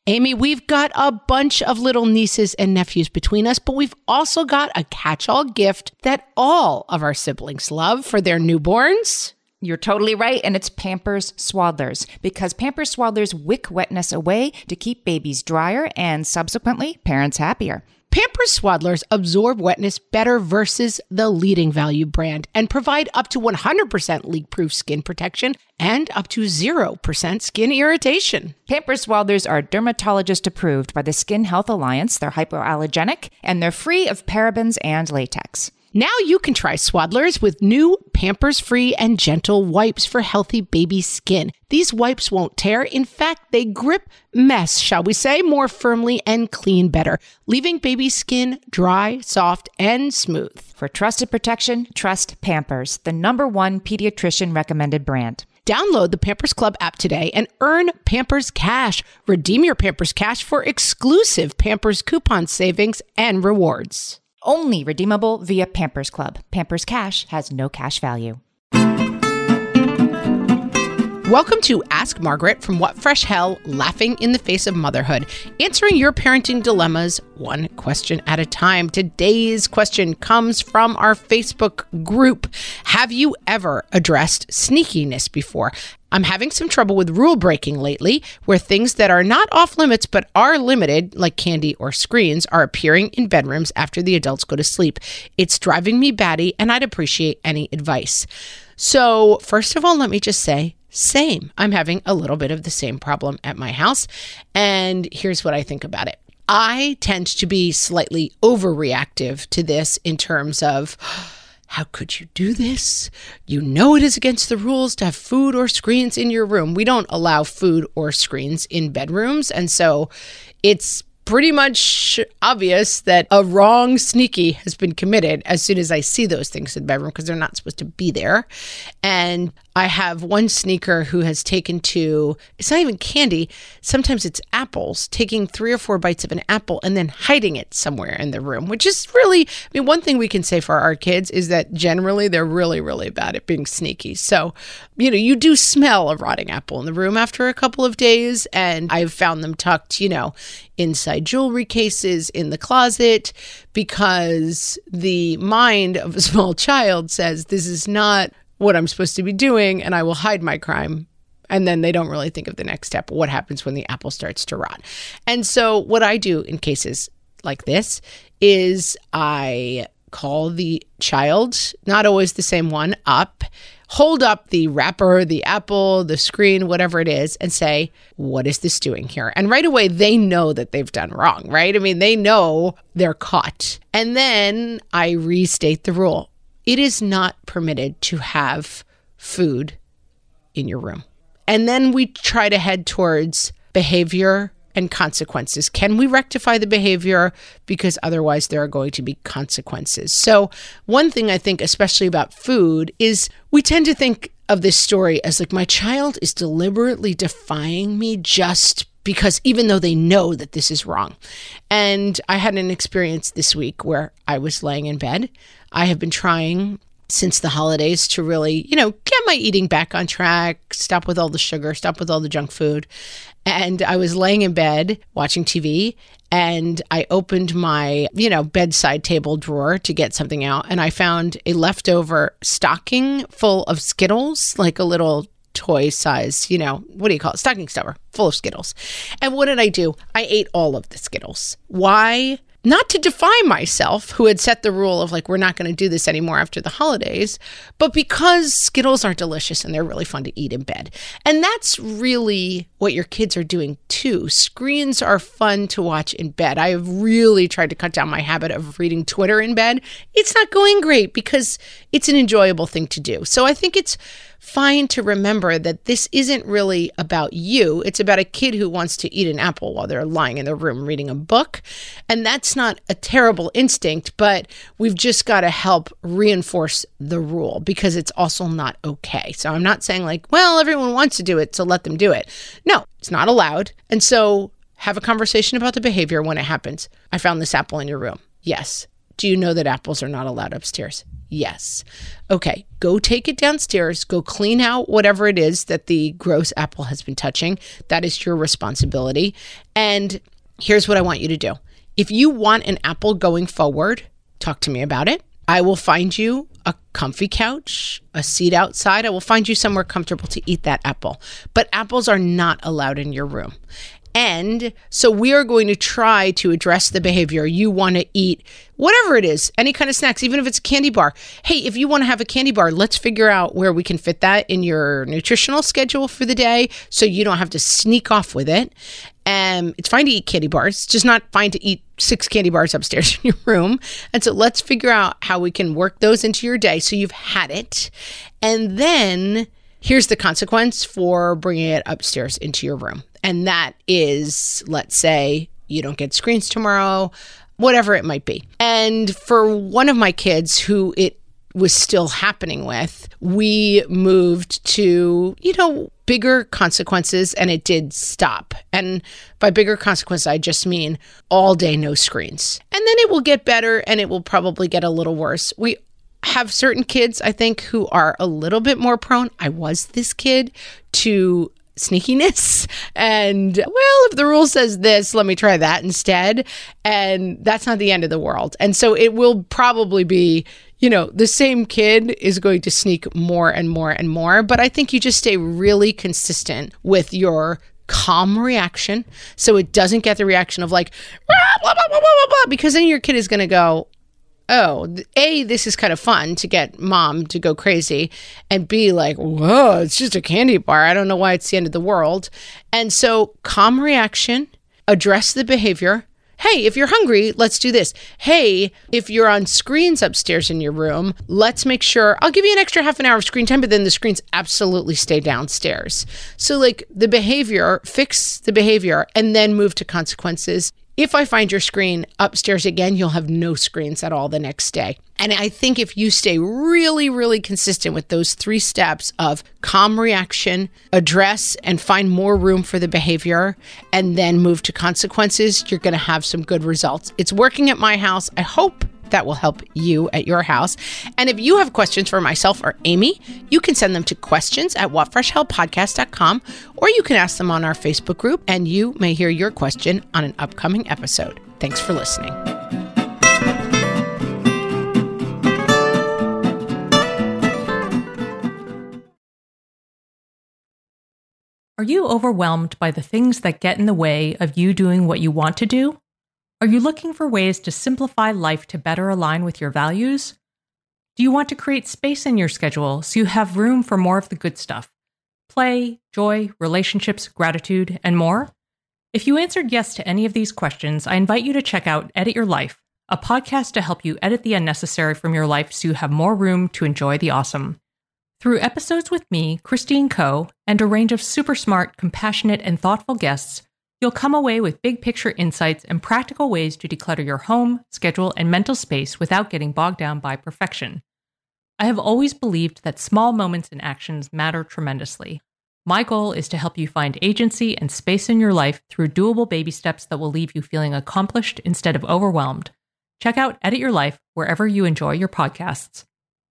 Amy, we've got a bunch of little nieces and nephews between us, but we've also got a catch-all gift that all of our siblings love for their newborns. You're totally right, and it's Pampers Swaddlers, because Pampers Swaddlers wick wetness away to keep babies drier and subsequently parents happier. Pampers Swaddlers absorb wetness better versus the leading value brand and provide up to 100% leak-proof skin protection and up to 0% skin irritation. Pampers Swaddlers are dermatologist approved by the Skin Health Alliance. They're hypoallergenic and they're free of parabens and latex. Now you can try Swaddlers with new Pampers-free and gentle wipes for healthy baby skin. These wipes won't tear. In fact, they grip mess, shall we say, more firmly and clean better, leaving baby skin dry, soft, and smooth. For trusted protection, trust Pampers, the #1 pediatrician recommended brand. Download the Pampers Club app today and earn Pampers Cash. Redeem your Pampers Cash for exclusive Pampers coupon savings and rewards. Only redeemable via Pampers Club. Pampers Cash has no cash value. Welcome to Ask Margaret from What Fresh Hell, laughing in the face of motherhood, answering your parenting dilemmas one question at a time. Today's question comes from our Facebook group. Have you ever addressed sneakiness before? I'm having some trouble with rule breaking lately, where things that are not off limits but are limited, like candy or screens, are appearing in bedrooms after the adults go to sleep. It's driving me batty, and I'd appreciate any advice. So, first of all, let me just say, same. I'm having a little bit of the same problem at my house, and here's what I think about it. I tend to be slightly overreactive to this in terms of, how could you do this? You know it is against the rules to have food or screens in your room. We don't allow food or screens in bedrooms, and so it's pretty much obvious that a wrong sneaky has been committed as soon as I see those things in the bedroom, because they're not supposed to be there. And I have one sneaker who has taken to, it's not even candy, sometimes it's apples, taking 3 or 4 bites of an apple and then hiding it somewhere in the room, which is really, one thing we can say for our kids is that generally they're really, really bad at being sneaky. So, you do smell a rotting apple in the room after a couple of days, and I've found them tucked, inside jewelry cases in the closet, because the mind of a small child says, this is not what I'm supposed to be doing, and I will hide my crime. And then they don't really think of the next step. What happens when the apple starts to rot? And so what I do in cases like this is I call the child, not always the same one, up, hold up the wrapper, the apple, the screen, whatever it is, and say, what is this doing here? And right away, they know that they've done wrong, right? They know they're caught. And then I restate the rule. It is not permitted to have food in your room. And then we try to head towards behavior and consequences. Can we rectify the behavior? Because otherwise there are going to be consequences. So one thing I think, especially about food, is we tend to think of this story as like, my child is deliberately defying me just because, even though they know that this is wrong. And I had an experience this week where I was laying in bed. I have been trying since the holidays to really, get my eating back on track, stop with all the sugar, stop with all the junk food. And I was laying in bed watching TV, and I opened my, bedside table drawer to get something out. And I found a leftover stocking full of Skittles, like a little toy size, what do you call it? Stocking stuffer full of Skittles. And what did I do? I ate all of the Skittles. Why? Not to defy myself, who had set the rule of we're not going to do this anymore after the holidays, but because Skittles are delicious and they're really fun to eat in bed. And that's really what your kids are doing too. Screens are fun to watch in bed. I have really tried to cut down my habit of reading Twitter in bed. It's not going great because it's an enjoyable thing to do. So I think it's fine to remember that this isn't really about you. It's about a kid who wants to eat an apple while they're lying in their room reading a book. And that's not a terrible instinct, but we've just got to help reinforce the rule, because it's also not okay. So I'm not saying everyone wants to do it, so let them do it. No, it's not allowed. And so have a conversation about the behavior when it happens. I found this apple in your room. Yes. Do you know that apples are not allowed upstairs? Yes. Okay, go take it downstairs. Go clean out whatever it is that the gross apple has been touching. That is your responsibility. And here's what I want you to do. If you want an apple going forward, talk to me about it. I will find you a comfy couch, a seat outside. I will find you somewhere comfortable to eat that apple. But apples are not allowed in your room. And so we are going to try to address the behavior. You want to eat whatever it is, any kind of snacks, even if it's a candy bar. Hey, if you want to have a candy bar, let's figure out where we can fit that in your nutritional schedule for the day so you don't have to sneak off with it. It's fine to eat candy bars. It's just not fine to eat 6 candy bars upstairs in your room. And so let's figure out how we can work those into your day so you've had it. And then here's the consequence for bringing it upstairs into your room. And that is, let's say you don't get screens tomorrow, whatever it might be. And for one of my kids who it was still happening with, we moved to, bigger consequences, and it did stop. And by bigger consequences, I just mean all day no screens. And then it will get better, and it will probably get a little worse. We have certain kids, I think, who are a little bit more prone. I was this kid to sneakiness. And, well, if the rule says this, let me try that instead. And that's not the end of the world. And so it will probably be, the same kid is going to sneak more and more and more. But I think you just stay really consistent with your calm reaction so it doesn't get the reaction of like, blah, blah, blah, blah, blah, blah, because then your kid is going to go, oh, A, this is kind of fun to get mom to go crazy, and B, like, whoa, it's just a candy bar. I don't know why it's the end of the world. And so calm reaction, address the behavior. Hey, if you're hungry, let's do this. Hey, if you're on screens upstairs in your room, let's make sure I'll give you an extra half an hour of screen time, but then the screens absolutely stay downstairs. So like the behavior, fix the behavior, and then move to consequences. If I find your screen upstairs again, you'll have no screens at all the next day. And I think if you stay really, really consistent with those 3 steps of calm reaction, address and find more room for the behavior, and then move to consequences, you're going to have some good results. It's working at my house. I hope that will help you at your house. And if you have questions for myself or Amy, you can send them to questions@whatfreshhellpodcast.com, or you can ask them on our Facebook group, and you may hear your question on an upcoming episode. Thanks for listening. Are you overwhelmed by the things that get in the way of you doing what you want to do? Are you looking for ways to simplify life to better align with your values? Do you want to create space in your schedule so you have room for more of the good stuff? Play, joy, relationships, gratitude, and more? If you answered yes to any of these questions, I invite you to check out Edit Your Life, a podcast to help you edit the unnecessary from your life so you have more room to enjoy the awesome. Through episodes with me, Christine Coe, and a range of super smart, compassionate, and thoughtful guests, you'll come away with big picture insights and practical ways to declutter your home, schedule, and mental space without getting bogged down by perfection. I have always believed that small moments and actions matter tremendously. My goal is to help you find agency and space in your life through doable baby steps that will leave you feeling accomplished instead of overwhelmed. Check out Edit Your Life wherever you enjoy your podcasts.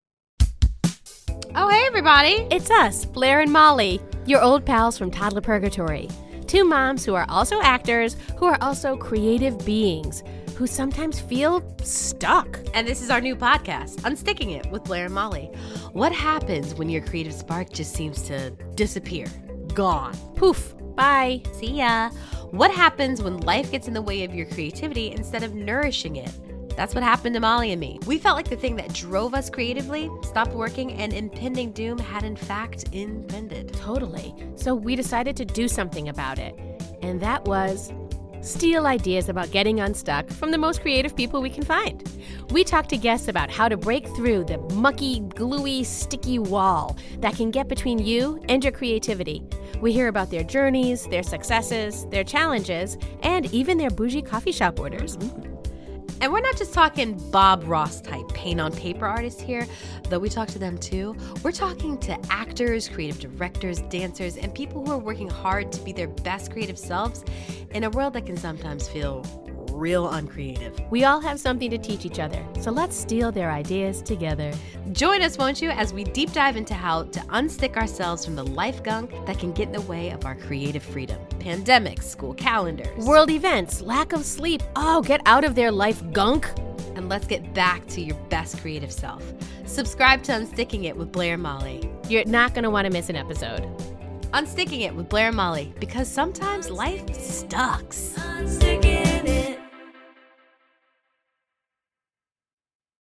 Oh, hey, everybody. It's us, Blair and Molly, your old pals from Toddler Purgatory. 2 moms who are also actors, who are also creative beings, who sometimes feel stuck. And this is our new podcast, Unsticking It with Blair and Molly. What happens when your creative spark just seems to disappear? Gone. Poof. Bye. See ya. What happens when life gets in the way of your creativity instead of nourishing it? That's what happened to Molly and me. We felt like the thing that drove us creatively stopped working, and impending doom had in fact impended. Totally. So we decided to do something about it. And that was steal ideas about getting unstuck from the most creative people we can find. We talked to guests about how to break through the mucky, gluey, sticky wall that can get between you and your creativity. We hear about their journeys, their successes, their challenges, and even their bougie coffee shop orders. And we're not just talking Bob Ross type paint on paper artists here, though we talk to them too. We're talking to actors, creative directors, dancers, and people who are working hard to be their best creative selves in a world that can sometimes feel real uncreative. We all have something to teach each other, so let's steal their ideas together. Join us, won't you, as we deep dive into how to unstick ourselves from the life gunk that can get in the way of our creative freedom. Pandemics, school calendars, World events, lack of sleep. Oh, get out of their life gunk. and let's get back to your best creative self. Subscribe to Unsticking It with Blair and Molly. You're not going to want to miss an episode. Unsticking It with Blair and Molly, because sometimes life sucks. Unsticking